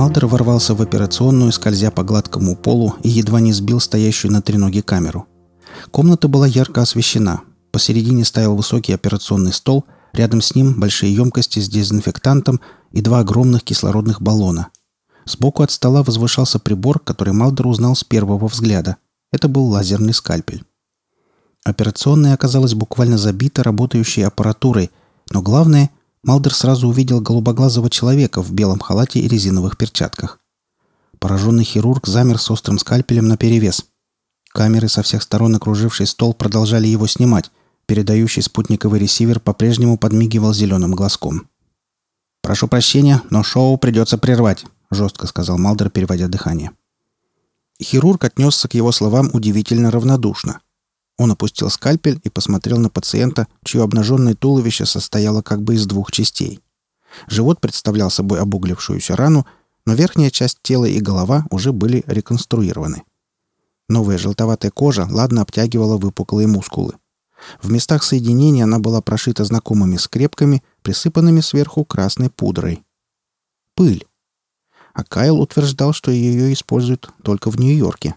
Малдер ворвался в операционную, скользя по гладкому полу, и едва не сбил стоящую на треноге камеру. Комната была ярко освещена. Посередине стоял высокий операционный стол, рядом с ним большие емкости с дезинфектантом и два огромных кислородных баллона. Сбоку от стола возвышался прибор, который Малдер узнал с первого взгляда. Это был лазерный скальпель. Операционная оказалась буквально забита работающей аппаратурой, но главное, Малдер сразу увидел голубоглазого человека в белом халате и резиновых перчатках. Пораженный хирург замер с острым скальпелем наперевес. Камеры со всех сторон, окружившие стол, продолжали его снимать. Передающий спутниковый ресивер по-прежнему подмигивал зеленым глазком. «Прошу прощения, но шоу придется прервать», — жестко сказал Малдер, переводя дыхание. Хирург отнесся к его словам удивительно равнодушно. Он опустил скальпель и посмотрел на пациента, чье обнаженное туловище состояло как бы из двух частей. Живот представлял собой обуглившуюся рану, но верхняя часть тела и голова уже были реконструированы. Новая желтоватая кожа ладно обтягивала выпуклые мускулы. В местах соединения она была прошита знакомыми скрепками, присыпанными сверху красной пудрой. Пыль. А Кайл утверждал, что ее используют только в Нью-Йорке.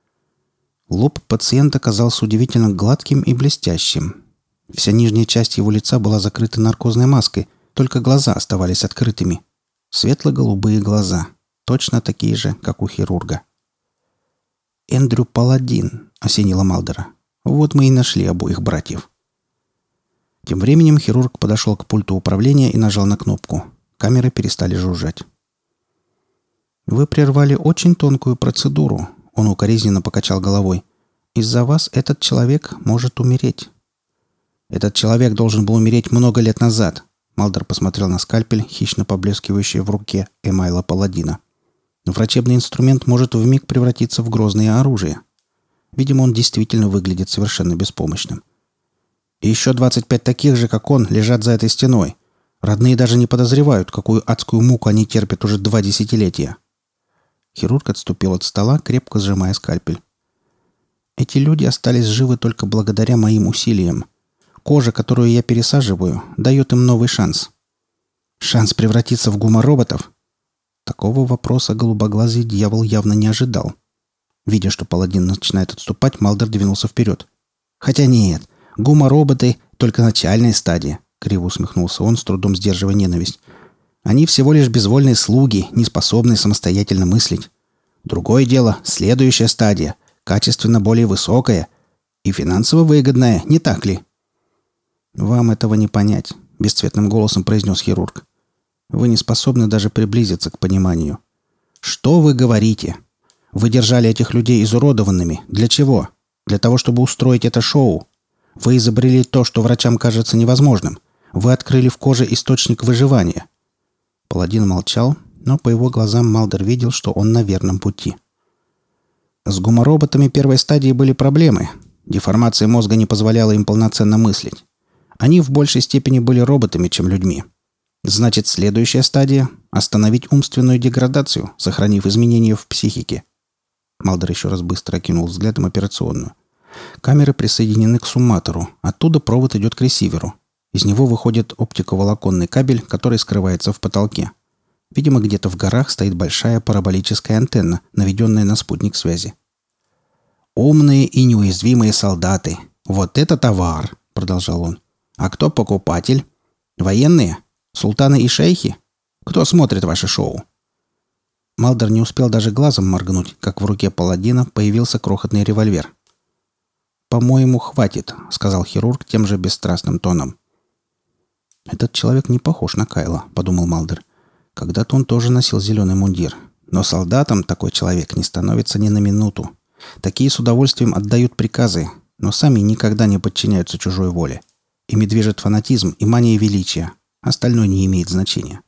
Лоб пациента казался удивительно гладким и блестящим. Вся нижняя часть его лица была закрыта наркозной маской, только глаза оставались открытыми. Светло-голубые глаза, точно такие же, как у хирурга. «Эндрю Паладин», — осенило Малдера. «Вот мы и нашли обоих братьев». Тем временем хирург подошел к пульту управления и нажал на кнопку. Камеры перестали жужжать. «Вы прервали очень тонкую процедуру», — он укоризненно покачал головой. «Из-за вас этот человек может умереть». «Этот человек должен был умереть много лет назад», — Малдер посмотрел на скальпель, хищно поблескивающий в руке Эмайла Паладина. «Врачебный инструмент может вмиг превратиться в грозное оружие. Видимо, он действительно выглядит совершенно беспомощным. И еще 25 таких же, как он, лежат за этой стеной. Родные даже не подозревают, какую адскую муку они терпят уже 2 десятилетия». Хирург отступил от стола, крепко сжимая скальпель. «Эти люди остались живы только благодаря моим усилиям. Кожа, которую я пересаживаю, дает им новый шанс». «Шанс превратиться в гумороботов?» Такого вопроса голубоглазый дьявол явно не ожидал. Видя, что паладин начинает отступать, Малдер двинулся вперед. «Хотя нет, гумороботы — только начальная стадия», — криво усмехнулся он, с трудом сдерживая ненависть. «Они всего лишь безвольные слуги, не способные самостоятельно мыслить. Другое дело — следующая стадия, качественно более высокая и финансово выгодная, не так ли?» «Вам этого не понять», — бесцветным голосом произнес хирург. «Вы не способны даже приблизиться к пониманию». «Что вы говорите? Вы держали этих людей изуродованными. Для чего? Для того, чтобы устроить это шоу. Вы изобрели то, что врачам кажется невозможным. Вы открыли в коже источник выживания». Паладин молчал, но по его глазам Малдер видел, что он на верном пути. С гумороботами первой стадии были проблемы. Деформация мозга не позволяла им полноценно мыслить. Они в большей степени были роботами, чем людьми. Значит, следующая стадия – остановить умственную деградацию, сохранив изменения в психике. Малдер еще раз быстро окинул взглядом операционную. Камеры присоединены к сумматору. Оттуда провод идет к ресиверу. Из него выходит оптиковолоконный кабель, который скрывается в потолке. Видимо, где-то в горах стоит большая параболическая антенна, наведенная на спутник связи. «Умные и неуязвимые солдаты. Вот это товар!» – продолжал он. «А кто покупатель? Военные? Султаны и шейхи? Кто смотрит ваше шоу?» Малдер не успел даже глазом моргнуть, как в руке паладина появился крохотный револьвер. «По-моему, хватит», — сказал хирург тем же бесстрастным тоном. «Этот человек не похож на Кайла», — подумал Малдер. «Когда-то он тоже носил зеленый мундир. Но солдатом такой человек не становится ни на минуту. Такие с удовольствием отдают приказы, но сами никогда не подчиняются чужой воле. Ими движет фанатизм и мания величия. Остальное не имеет значения».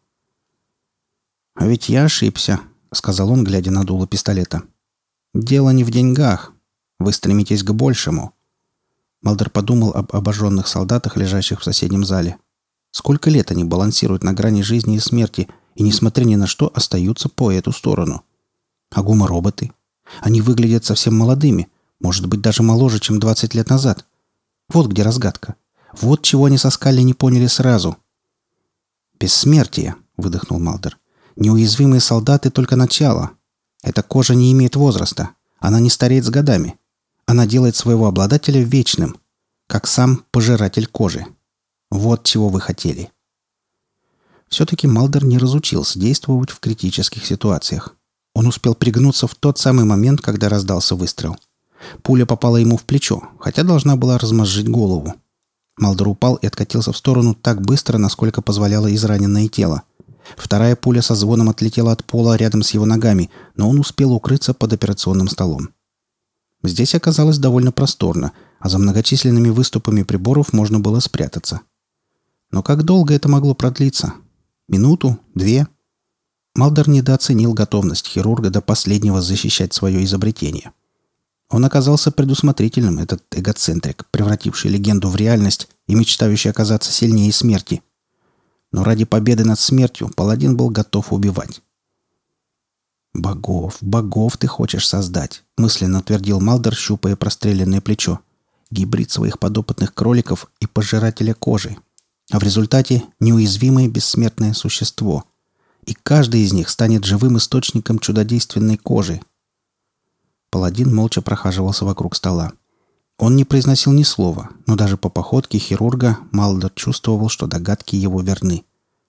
«А ведь я ошибся», — сказал он, глядя на дуло пистолета. «Дело не в деньгах. Вы стремитесь к большему». Малдер подумал об обожженных солдатах, лежащих в соседнем зале. Сколько лет они балансируют на грани жизни и смерти, и, несмотря ни на что, остаются по эту сторону. А гумороботы? Они выглядят совсем молодыми, может быть, даже моложе, чем 20 лет назад. Вот где разгадка. Вот чего они со Скалли не поняли сразу. «Бессмертие», — выдохнул Малдер. Неуязвимые солдаты — только начало. Эта кожа не имеет возраста. Она не стареет с годами. Она делает своего обладателя вечным, как сам пожиратель кожи. Вот чего вы хотели. Все-таки Малдер не разучился действовать в критических ситуациях. Он успел пригнуться в тот самый момент, когда раздался выстрел. Пуля попала ему в плечо, хотя должна была размозжить голову. Малдер упал и откатился в сторону так быстро, насколько позволяло израненное тело. Вторая пуля со звоном отлетела от пола рядом с его ногами, но он успел укрыться под операционным столом. Здесь оказалось довольно просторно, а за многочисленными выступами приборов можно было спрятаться. Но как долго это могло продлиться? Минуту? Две? Малдер недооценил готовность хирурга до последнего защищать свое изобретение. Он оказался предусмотрительным, этот эгоцентрик, превративший легенду в реальность и мечтающий оказаться сильнее смерти. Но ради победы над смертью паладин был готов убивать. «Богов, богов ты хочешь создать», — мысленно твердил Малдер, щупая простреленное плечо. «Гибрид своих подопытных кроликов и пожирателя кожи. А в результате неуязвимое бессмертное существо. И каждый из них станет живым источником чудодейственной кожи». Паладин молча прохаживался вокруг стола. Он не произносил ни слова, но даже по походке хирурга Малдер чувствовал, что догадки его верны.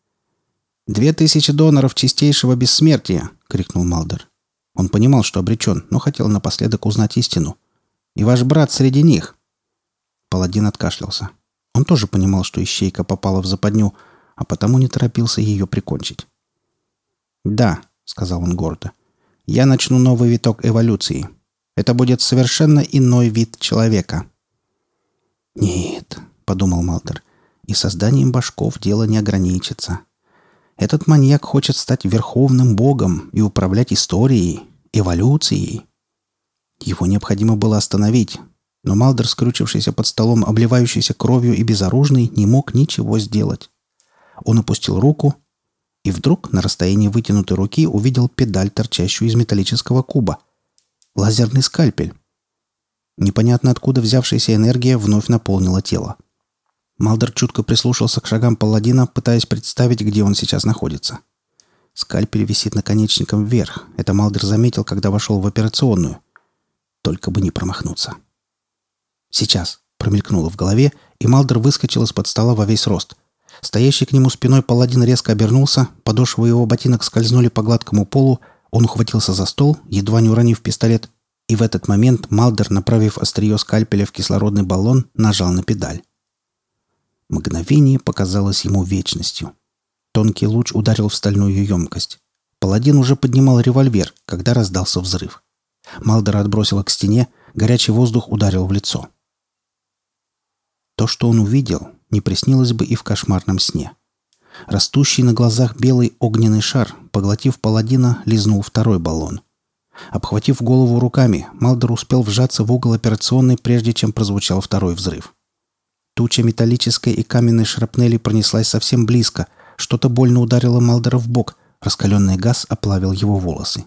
$2000 чистейшего бессмертия!» — крикнул Малдер. Он понимал, что обречен, но хотел напоследок узнать истину. «И ваш брат среди них!» Паладин откашлялся. Он тоже понимал, что ищейка попала в западню, а потому не торопился ее прикончить. «Да», — сказал он гордо, — «я начну новый виток эволюции. Это будет совершенно иной вид человека». «Нет», — подумал Малдер, — «и созданием башков дело не ограничится. Этот маньяк хочет стать верховным богом и управлять историей, эволюцией». Его необходимо было остановить, но Малдер, скрючившийся под столом, обливающийся кровью и безоружный, не мог ничего сделать. Он опустил руку и вдруг на расстоянии вытянутой руки увидел педаль, торчащую из металлического куба. Лазерный скальпель. Непонятно откуда взявшаяся энергия вновь наполнила тело. Малдер чутко прислушался к шагам паладина, пытаясь представить, где он сейчас находится. Скальпель висит наконечником вверх. Это Малдер заметил, когда вошел в операционную. Только бы не промахнуться. «Сейчас!» — промелькнуло в голове, и Малдер выскочил из-под стола во весь рост. Стоящий к нему спиной паладин резко обернулся, подошвы его ботинок скользнули по гладкому полу, он ухватился за стол, едва не уронив пистолет, и в этот момент Малдер, направив острие скальпеля в кислородный баллон, нажал на педаль. Мгновение показалось ему вечностью. Тонкий луч ударил в стальную емкость. Паладин уже поднимал револьвер, когда раздался взрыв. Малдера отбросило к стене, горячий воздух ударил в лицо. То, что он увидел, не приснилось бы и в кошмарном сне. Растущий на глазах белый огненный шар, поглотив паладина, лизнул второй баллон. Обхватив голову руками, Малдер успел вжаться в угол операционной, прежде чем прозвучал второй взрыв. Туча металлической и каменной шрапнели пронеслась совсем близко. Что-то больно ударило Малдера в бок. Раскаленный газ оплавил его волосы.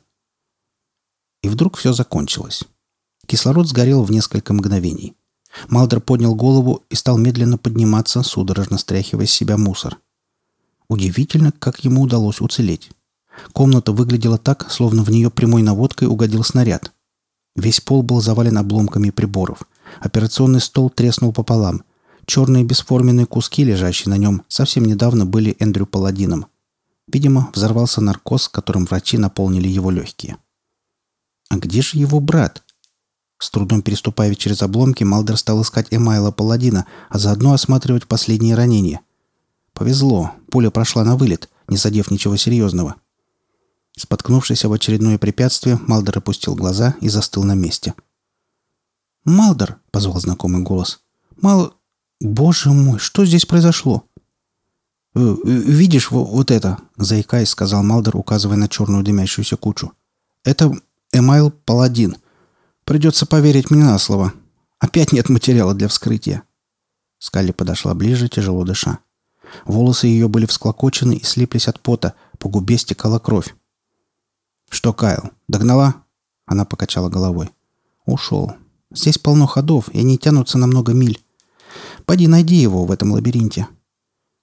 И вдруг все закончилось. Кислород сгорел в несколько мгновений. Малдер поднял голову и стал медленно подниматься, судорожно стряхивая с себя мусор. Удивительно, как ему удалось уцелеть. Комната выглядела так, словно в нее прямой наводкой угодил снаряд. Весь пол был завален обломками приборов. Операционный стол треснул пополам. Черные бесформенные куски, лежащие на нем, совсем недавно были Эндрю Паладином. Видимо, взорвался наркоз, которым врачи наполнили его легкие. А где же его брат? С трудом переступая через обломки, Малдер стал искать Эмайла Паладина, а заодно осматривать последние ранения. Повезло, пуля прошла на вылет, не задев ничего серьезного. Споткнувшись об очередное препятствие, Малдер опустил глаза и застыл на месте. «Малдер!» — позвал знакомый голос. Боже мой, что здесь произошло?» «Видишь вот это?» — заикаясь, сказал Малдер, указывая на черную дымящуюся кучу. «Это Эмайл Паладин. Придется поверить мне на слово. Опять нет материала для вскрытия». Скалли подошла ближе, тяжело дыша. Волосы ее были всклокочены и слиплись от пота, по губе стекала кровь. «Что, Кайл, догнала?» Она покачала головой. «Ушел. Здесь полно ходов, и они тянутся на много миль. Пойди найди его в этом лабиринте».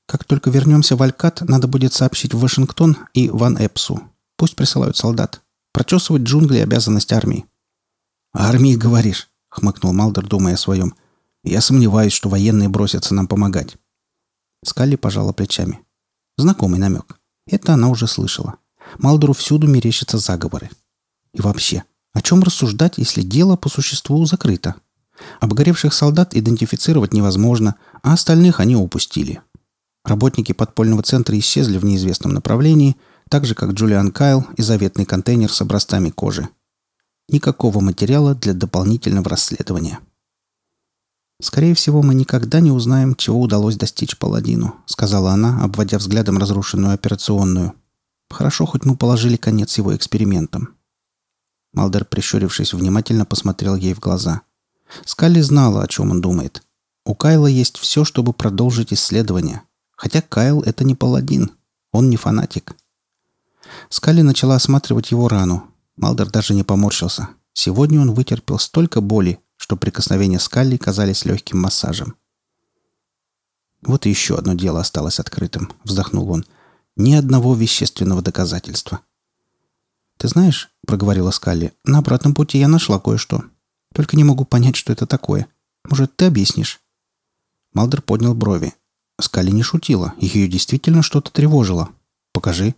Как только вернемся в Алькат, надо будет сообщить в Вашингтон и Ван Эпсу. Пусть присылают солдат. Прочесывать джунгли — обязанность армии». «Армии, говоришь?» — хмыкнул Малдер, думая о своем. «Я сомневаюсь, что военные бросятся нам помогать». Скалли пожала плечами. Знакомый намек. Это она уже слышала. Малдеру всюду мерещатся заговоры. И вообще, о чем рассуждать, если дело по существу закрыто? Обгоревших солдат идентифицировать невозможно, а остальных они упустили. Работники подпольного центра исчезли в неизвестном направлении, так же, как Джулиан Кайл и заветный контейнер с образцами кожи. Никакого материала для дополнительного расследования. «Скорее всего, мы никогда не узнаем, чего удалось достичь паладину», — сказала она, обводя взглядом разрушенную операционную. «Хорошо, хоть мы положили конец его экспериментам». Малдер, прищурившись, внимательно посмотрел ей в глаза. Скалли знала, о чем он думает. У Кайла есть все, чтобы продолжить исследование. Хотя Кайл — это не паладин. Он не фанатик. Скалли начала осматривать его рану. Малдер даже не поморщился. Сегодня он вытерпел столько боли, что прикосновения Скалли казались легким массажем. «Вот и еще одно дело осталось открытым», — вздохнул он. «Ни одного вещественного доказательства». «Ты знаешь», — проговорила Скалли, — «на обратном пути я нашла кое-что. Только не могу понять, что это такое. Может, ты объяснишь?» Малдер поднял брови. Скалли не шутила. Ее действительно что-то тревожило. «Покажи».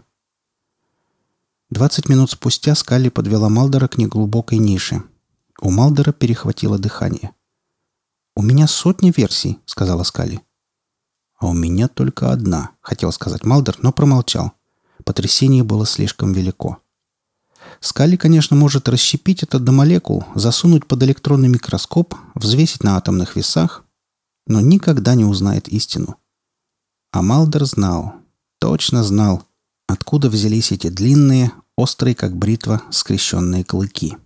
20 минут спустя Скалли подвела Малдера к неглубокой нише. У Малдера перехватило дыхание. «У меня сотни версий», — сказала Скалли. «А у меня только одна», — хотел сказать Малдер, но промолчал. Потрясение было слишком велико. Скалли, конечно, может расщепить это до молекул, засунуть под электронный микроскоп, взвесить на атомных весах, но никогда не узнает истину. А Малдер знал, точно знал, откуда взялись эти длинные, острые, как бритва, скрещенные клыки.